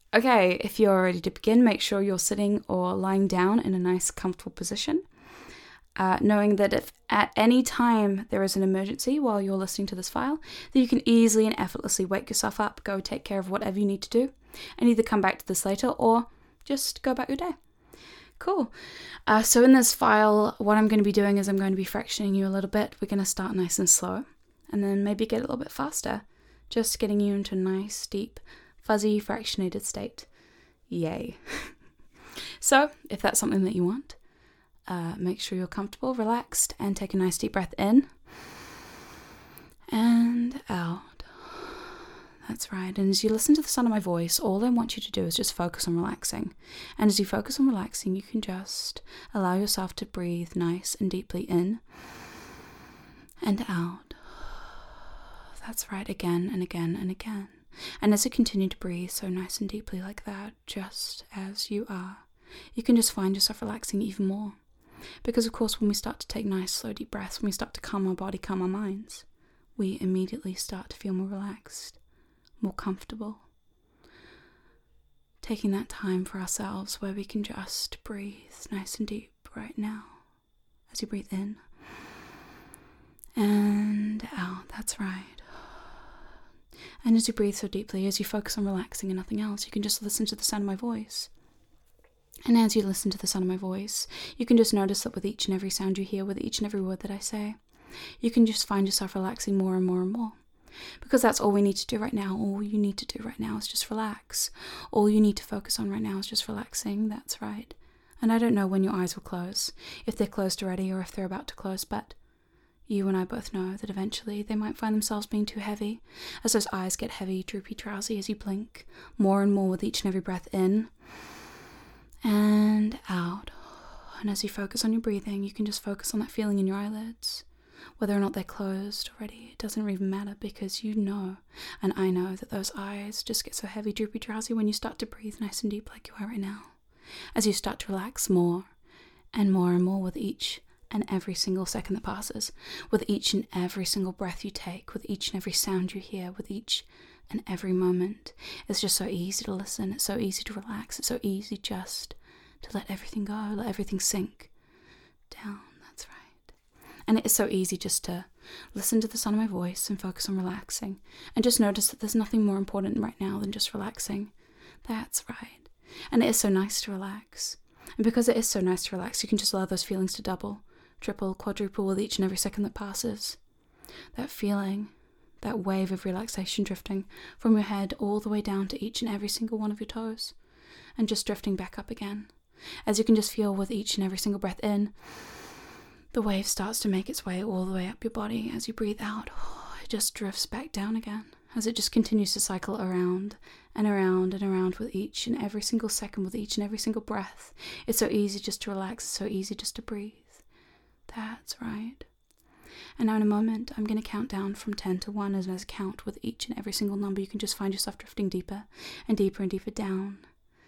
Okay, if you're ready to begin, make sure you're sitting or lying down in a nice, comfortable position. Knowing that if at any time there is an emergency while you're listening to this file, that you can easily and effortlessly wake yourself up, go take care of whatever you need to do, and either come back to this later or just go about your day. Cool. So in this file, what I'm going to be doing is I'm going to be fractioning you a little bit. We're going to start nice and slow, and then maybe get a little bit faster, just getting you into a nice, deep, fuzzy, fractionated state. Yay. So, if that's something that you want, make sure you're comfortable, relaxed, and take a nice deep breath in and out. That's right. And as you listen to the sound of my voice, all I want you to do is just focus on relaxing. And as you focus on relaxing, you can just allow yourself to breathe nice and deeply in and out. That's right, again and again and again. And as you continue to breathe so nice and deeply like that, just as you are, you can just find yourself relaxing even more. Because of course, when we start to take nice, slow, deep breaths, when we start to calm our body, calm our minds, we immediately start to feel more relaxed, more comfortable. Taking that time for ourselves where we can just breathe nice and deep right now. As you breathe in and out, that's right. And as you breathe so deeply, as you focus on relaxing and nothing else, you can just listen to the sound of my voice. And as you listen to the sound of my voice, you can just notice that with each and every sound you hear, with each and every word that I say, you can just find yourself relaxing more and more and more. Because that's all we need to do right now. All you need to do right now is just relax. All you need to focus on right now is just relaxing. That's right. And I don't know when your eyes will close, if they're closed already or if they're about to close, but you and I both know that eventually they might find themselves being too heavy, as those eyes get heavy, droopy, drowsy as you blink more and more with each and every breath in and out. And as you focus on your breathing, you can just focus on that feeling in your eyelids. Whether or not they're closed already, it doesn't even matter, because you know, and I know, that those eyes just get so heavy, droopy, drowsy when you start to breathe nice and deep like you are right now. As you start to relax more and more with each and every single second that passes, with each and every single breath you take, with each and every sound you hear, with each and every moment. It's just so easy to listen, it's so easy to relax, it's so easy just to let everything go, let everything sink down. That's right. And it is so easy just to listen to the sound of my voice and focus on relaxing, and just notice that there's nothing more important right now than just relaxing. That's right. And it is so nice to relax. And because it is so nice to relax, you can just allow those feelings to double, triple, quadruple with each and every second that passes. That feeling, that wave of relaxation drifting from your head all the way down to each and every single one of your toes, and just drifting back up again. As you can just feel with each and every single breath in, the wave starts to make its way all the way up your body. As you breathe out, it just drifts back down again, as it just continues to cycle around and around and around with each and every single second, with each and every single breath. It's so easy just to relax, it's so easy just to breathe. That's right. And now in a moment, I'm going to count down from 10 to 1, as I count with each and every single number. You can just find yourself drifting deeper and deeper and deeper down,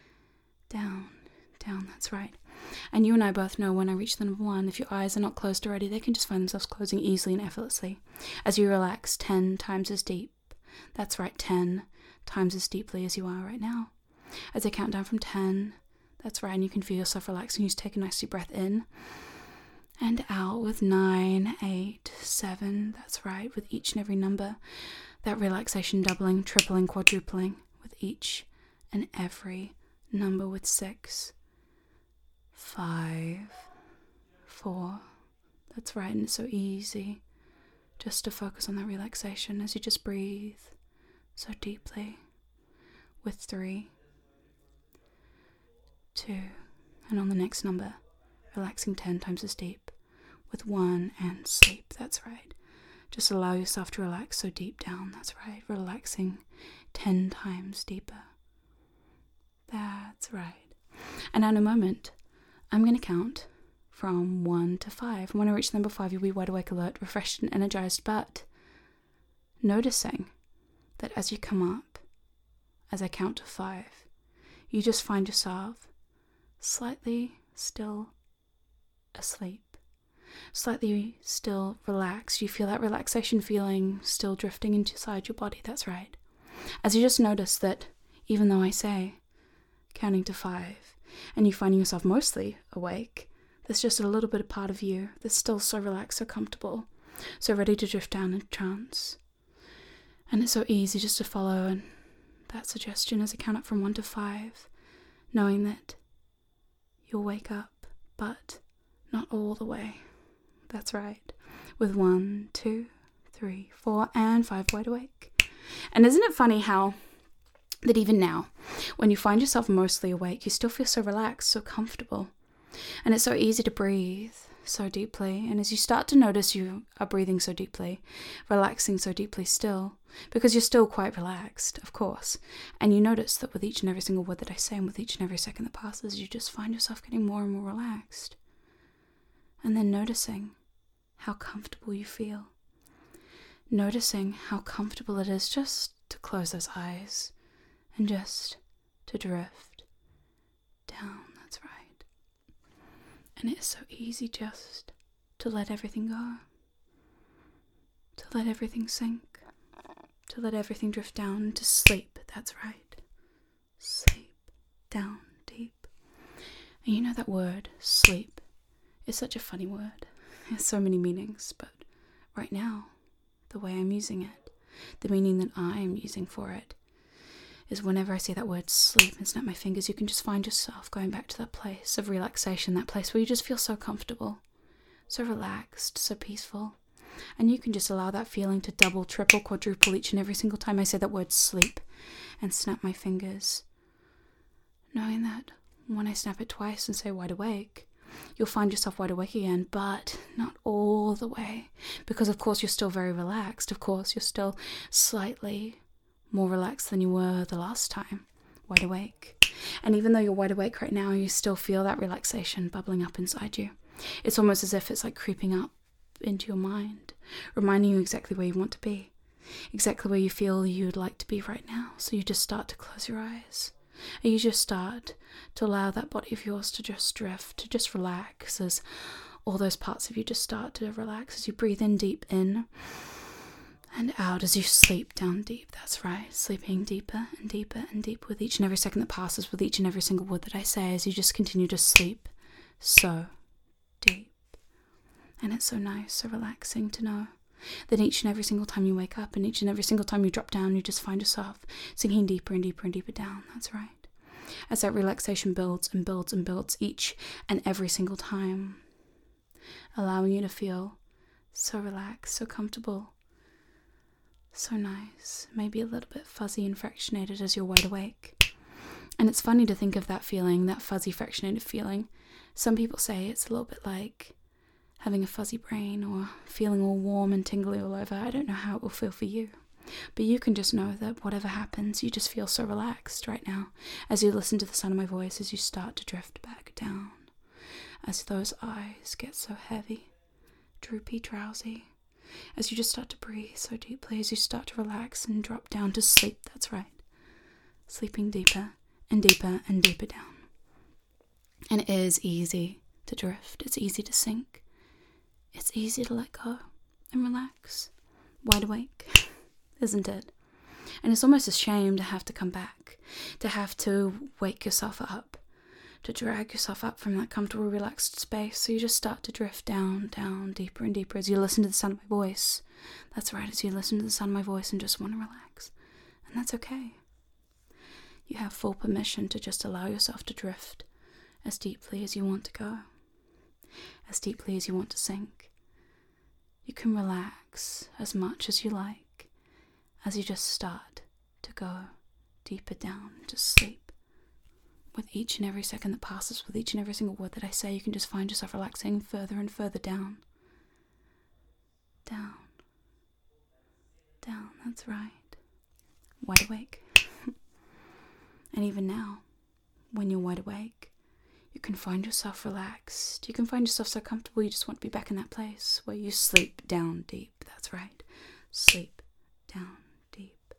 down, down. That's right. And you and I both know when I reach the number 1, if your eyes are not closed already, they can just find themselves closing easily and effortlessly as you relax 10 times as deep. That's right, 10 times as deeply as you are right now. As I count down from 10, that's right, and you can feel yourself relaxing. You just take a nice deep breath in and out with 9, 8, 7. That's right, with each and every number, that relaxation doubling, tripling, quadrupling with each and every number, with 6, 5, 4. That's right, and it's so easy just to focus on that relaxation as you just breathe so deeply, with 3, 2, and on the next number, relaxing 10 times as deep, with 1, and sleep. That's right. Just allow yourself to relax so deep down. That's right. Relaxing 10 times deeper. That's right. And in a moment, I'm going to count from 1 to 5. And when I reach number 5, you'll be wide awake, alert, refreshed, and energized, but noticing that as you come up, as I count to 5, you just find yourself slightly still asleep, slightly still relaxed. You feel that relaxation feeling still drifting inside your body. That's right. As you just notice that even though I say counting to 5, and you finding yourself mostly awake, there's just a little bit of part of you that's still so relaxed, so comfortable, so ready to drift down into trance. And it's so easy just to follow that suggestion as I count up from 1 to 5, knowing that you'll wake up, but not all the way. That's right. With 1, 2, 3, 4, and 5 wide awake. And isn't it funny how that even now, when you find yourself mostly awake, you still feel so relaxed, so comfortable. And it's so easy to breathe so deeply. And as you start to notice you are breathing so deeply, relaxing so deeply still, because you're still quite relaxed, of course. And you notice that with each and every single word that I say and with each and every second that passes, you just find yourself getting more and more relaxed. And then noticing how comfortable you feel. Noticing how comfortable it is just to close those eyes and just to drift down. That's right. And it's so easy just to let everything go, to let everything sink, to let everything drift down into sleep. That's right. Sleep down deep. And you know that word, sleep, is such a funny word. It has so many meanings, but right now, the way I'm using it, the meaning that I am using for it, is whenever I say that word sleep and snap my fingers, you can just find yourself going back to that place of relaxation, that place where you just feel so comfortable, so relaxed, so peaceful. And you can just allow that feeling to double, triple, quadruple each and every single time I say that word sleep and snap my fingers. Knowing that when I snap it twice and say wide awake, you'll find yourself wide awake again, but not all the way. Because of course you're still very relaxed. Of course you're still slightly more relaxed than you were the last time, wide awake. And even though you're wide awake right now, you still feel that relaxation bubbling up inside you. It's almost as if it's like creeping up into your mind, reminding you exactly where you want to be, exactly where you feel you'd like to be right now. So you just start to close your eyes. And you just start to allow that body of yours to just drift, to just relax, as all those parts of you just start to relax as you breathe in deep in and out as you sleep down deep. That's right, sleeping deeper and deeper and deeper with each and every second that passes, with each and every single word that I say, as you just continue to sleep so deep. And it's so nice, so relaxing to know that each and every single time you wake up and each and every single time you drop down, you just find yourself sinking deeper and deeper and deeper down. That's right. As that relaxation builds and builds and builds each and every single time, allowing you to feel so relaxed, so comfortable, so nice, maybe a little bit fuzzy and fractionated as you're wide awake. And it's funny to think of that feeling, that fuzzy, fractionated feeling. Some people say it's a little bit like having a fuzzy brain or feeling all warm and tingly all over. I don't know how it will feel for you, but you can just know that whatever happens, you just feel so relaxed right now as you listen to the sound of my voice, as you start to drift back down, as those eyes get so heavy, droopy, drowsy, as you just start to breathe so deeply, as you start to relax and drop down to sleep. That's right, sleeping deeper and deeper and deeper down. And it is easy to drift, it's easy to sink. It's easy to let go and relax, wide awake, isn't it? And it's almost a shame to have to come back, to have to wake yourself up, to drag yourself up from that comfortable, relaxed space. So you just start to drift down, down, deeper and deeper as you listen to the sound of my voice. That's right, as you listen to the sound of my voice and just want to relax. And that's okay. You have full permission to just allow yourself to drift as deeply as you want to go, as deeply as you want to sink. You can relax as much as you like as you just start to go deeper down to sleep. With each and every second that passes, with each and every single word that I say, you can just find yourself relaxing further and further down. Down. Down, that's right. Wide awake. And even now, when you're wide awake, you can find yourself relaxed. You can find yourself so comfortable you just want to be back in that place where you sleep down deep. That's right. Sleep down deep.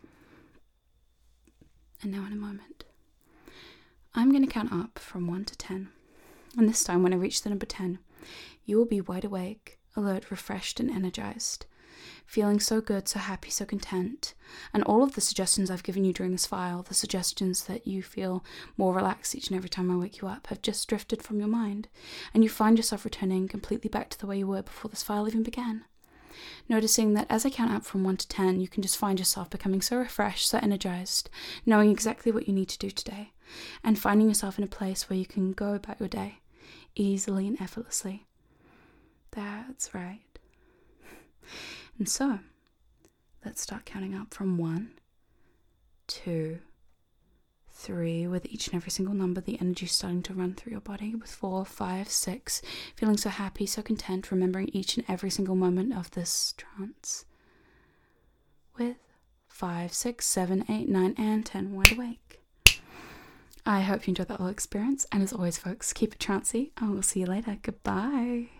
And now in a moment, I'm going to count up from 1 to 10. And this time when I reach the number 10, you will be wide awake, alert, refreshed and energized. feeling so good, so happy, so content. And all of the suggestions I've given you during this file, the suggestions that you feel more relaxed each and every time I wake you up, have just drifted from your mind, and you find yourself returning completely back to the way you were before this file even began. Noticing that as I count up from 1 to 10, you can just find yourself becoming so refreshed, so energized, knowing exactly what you need to do today, and finding yourself in a place where you can go about your day easily and effortlessly. That's right. And so, let's start counting up from 1, 2, 3, with each and every single number, the energy starting to run through your body, with 4, 5, 6, feeling so happy, so content, remembering each and every single moment of this trance, with 5, 6, 7, 8, 9, and 10, wide awake. I hope you enjoyed that little experience, and as always, folks, keep it trancey. I will see you later. Goodbye.